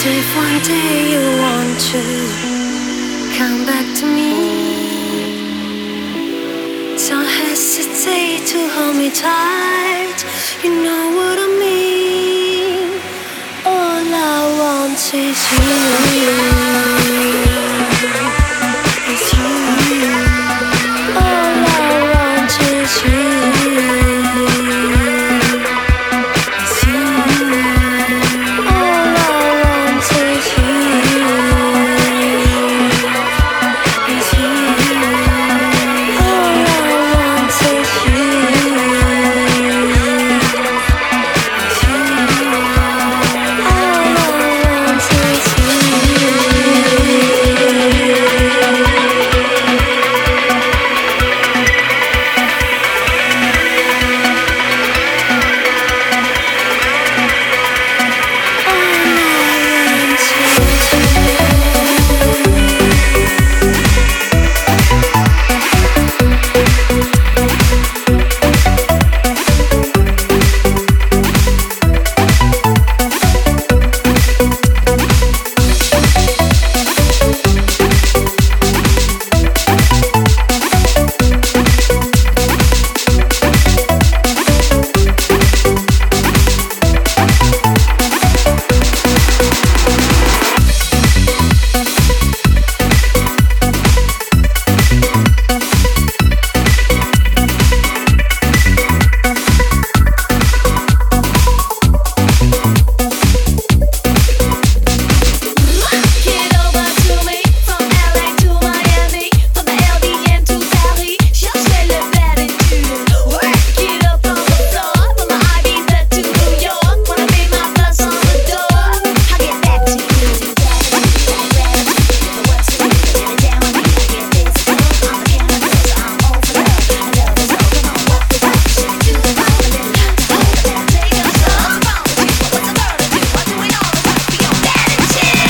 if one day you want to come back to me, don't hesitate to hold me tight. You know what I mean. All I want is you.